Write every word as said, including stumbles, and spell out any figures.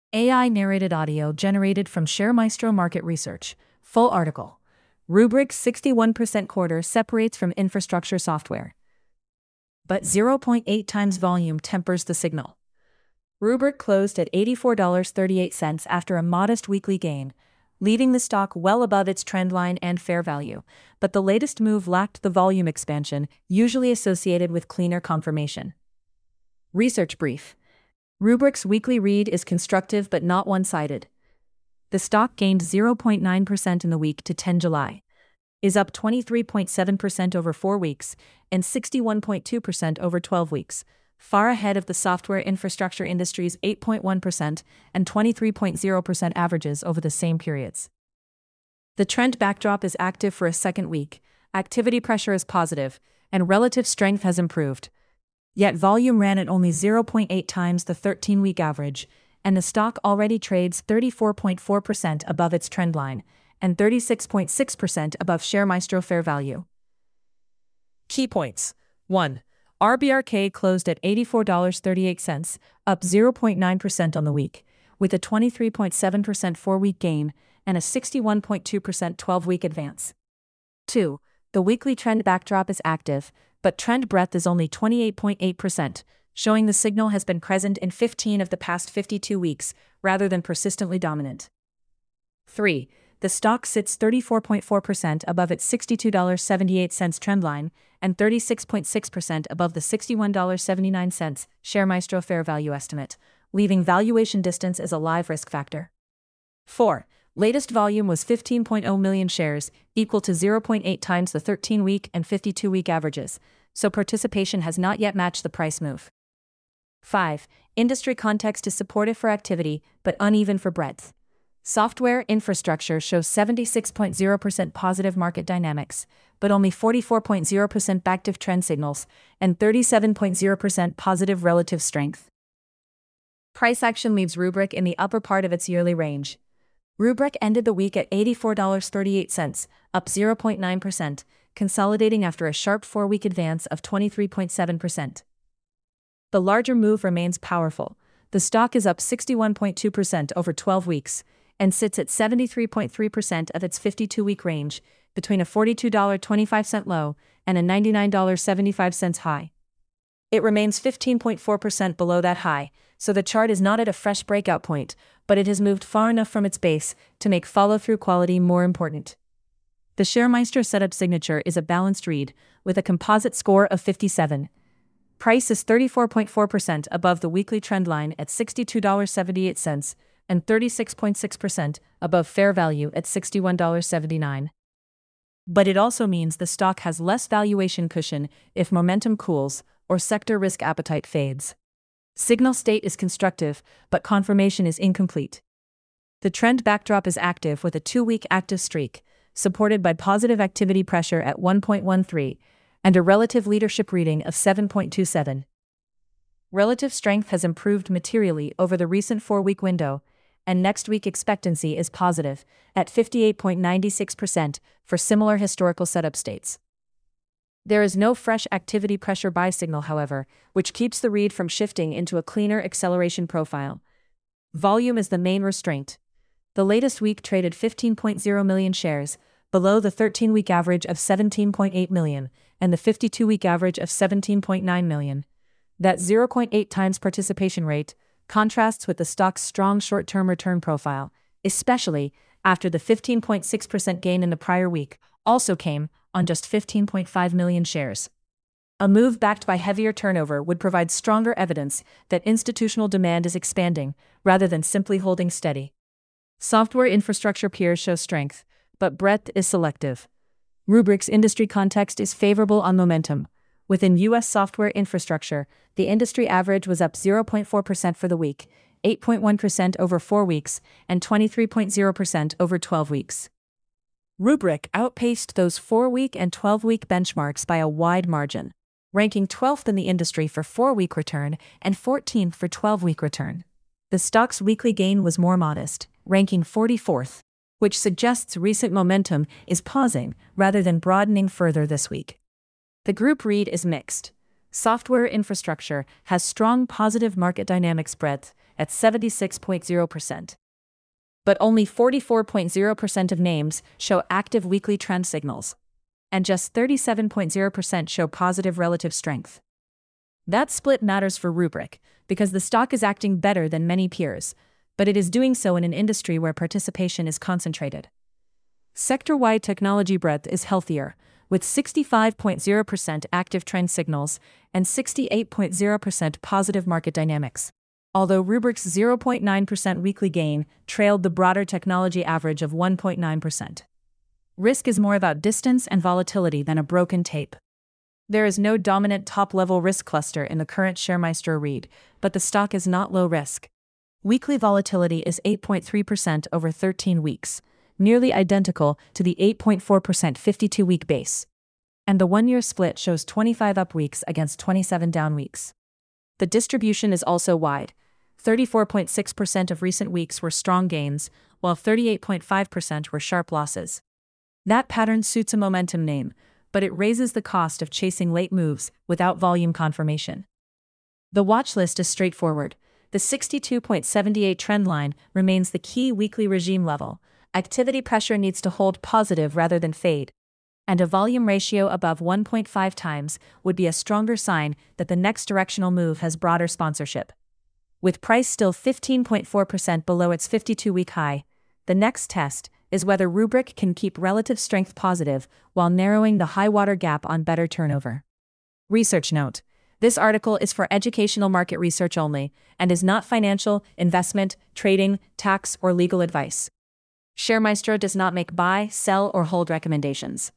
A I-narrated audio generated from ShareMaestro Market Research. Full article. Rubrik's sixty-one percent quarter separates from infrastructure software. But zero point eight times volume tempers the signal. Rubrik closed at eighty-four dollars and thirty-eight cents after a modest weekly gain, leaving the stock well above its trendline and fair value, but the latest move lacked the volume expansion usually associated with cleaner confirmation. Research brief. Rubrik's weekly read is constructive but not one-sided. The stock gained zero point nine percent in the week to the tenth of July, is up twenty-three point seven percent over four weeks, and sixty-one point two percent over twelve weeks, far ahead of the software infrastructure industry's eight point one percent and twenty-three point zero percent averages over the same periods. The trend backdrop is active for a second week, activity pressure is positive, and relative strength has improved. Yet volume ran at only zero point eight times the thirteen-week average, and the stock already trades thirty-four point four percent above its trendline and thirty-six point six percent above ShareMaestro fair value. Key points. one. R B R K closed at eighty-four dollars and thirty-eight cents, up zero point nine percent on the week, with a twenty-three point seven percent four-week gain and a sixty-one point two percent twelve-week advance. two. The weekly trend backdrop is active, but trend breadth is only twenty-eight point eight percent, showing the signal has been present in fifteen of the past fifty-two weeks, rather than persistently dominant. three. The stock sits thirty-four point four percent above its sixty-two dollars and seventy-eight cents trendline and thirty-six point six percent above the sixty-one dollars and seventy-nine cents ShareMaestro fair value estimate, leaving valuation distance as a live risk factor. four. Latest volume was fifteen point zero million shares, equal to zero point eight times the thirteen-week and fifty-two-week averages, so participation has not yet matched the price move. five. Industry context is supportive for activity, but uneven for breadth. Software infrastructure shows seventy-six point zero percent positive market dynamics, but only forty-four point zero percent backtiff trend signals, and thirty-seven point zero percent positive relative strength. Price action leaves Rubrik in the upper part of its yearly range. Rubrik ended the week at eighty-four dollars and thirty-eight cents, up zero point nine percent, consolidating after a sharp four-week advance of twenty-three point seven percent. The larger move remains powerful. The stock is up sixty-one point two percent over twelve weeks, and sits at seventy-three point three percent of its fifty-two-week range, between a forty-two dollars and twenty-five cents low and a ninety-nine dollars and seventy-five cents high. It remains fifteen point four percent below that high, so the chart is not at a fresh breakout point, but it has moved far enough from its base to make follow-through quality more important. The ShareMaestro setup signature is a balanced read, with a composite score of fifty-seven. Price is thirty-four point four percent above the weekly trend line at sixty-two dollars and seventy-eight cents and thirty-six point six percent above fair value at sixty-one dollars and seventy-nine cents. But it also means the stock has less valuation cushion if momentum cools or sector risk appetite fades. Signal state is constructive, but confirmation is incomplete. The trend backdrop is active with a two-week active streak, supported by positive activity pressure at one point one three, and a relative leadership reading of seven point two seven. Relative strength has improved materially over the recent four-week window, and next week expectancy is positive, at fifty-eight point nine six percent for similar historical setup states. There is no fresh activity pressure buy signal, however, which keeps the read from shifting into a cleaner acceleration profile. Volume is the main restraint. The latest week traded fifteen point zero million shares, below the thirteen-week average of seventeen point eight million and the fifty-two-week average of seventeen point nine million. That zero point eight times participation rate contrasts with the stock's strong short-term return profile, especially after the fifteen point six percent gain in the prior week also came on just fifteen point five million shares. A move backed by heavier turnover would provide stronger evidence that institutional demand is expanding, rather than simply holding steady. Software infrastructure peers show strength, but breadth is selective. Rubrik's industry context is favorable on momentum. Within U S software infrastructure, the industry average was up zero point four percent for the week, eight point one percent over four weeks, and twenty-three point zero percent over twelve weeks. Rubrik outpaced those four-week and twelve-week benchmarks by a wide margin, ranking twelfth in the industry for four-week return and fourteenth for twelve-week return. The stock's weekly gain was more modest, ranking forty-fourth, which suggests recent momentum is pausing rather than broadening further this week. The group read is mixed. Software infrastructure has strong positive market dynamics breadth, at seventy-six point zero percent. But only forty-four point zero percent of names show active weekly trend signals, and just thirty-seven point zero percent show positive relative strength. That split matters for Rubrik, because the stock is acting better than many peers, but it is doing so in an industry where participation is concentrated. Sector-wide technology breadth is healthier, with sixty-five point zero percent active trend signals and sixty-eight point zero percent positive market dynamics. Although Rubrik's zero point nine percent weekly gain trailed the broader technology average of one point nine percent. Risk is more about distance and volatility than a broken tape. There is no dominant top-level risk cluster in the current ShareMaestro read, but the stock is not low risk. Weekly volatility is eight point three percent over thirteen weeks, nearly identical to the eight point four percent fifty-two-week base. And the one-year split shows twenty-five up weeks against twenty-seven down weeks. The distribution is also wide. thirty-four point six percent of recent weeks were strong gains, while thirty-eight point five percent were sharp losses. That pattern suits a momentum name, but it raises the cost of chasing late moves without volume confirmation. The watch list is straightforward. The sixty-two point seven eight trend line remains the key weekly regime level. Activity pressure needs to hold positive rather than fade, and a volume ratio above one point five times would be a stronger sign that the next directional move has broader sponsorship. With price still fifteen point four percent below its fifty-two-week high, the next test is whether Rubrik can keep relative strength positive while narrowing the high-water gap on better turnover. Research note: this article is for educational market research only and is not financial, investment, trading, tax, or legal advice. ShareMaestro does not make buy, sell, or hold recommendations.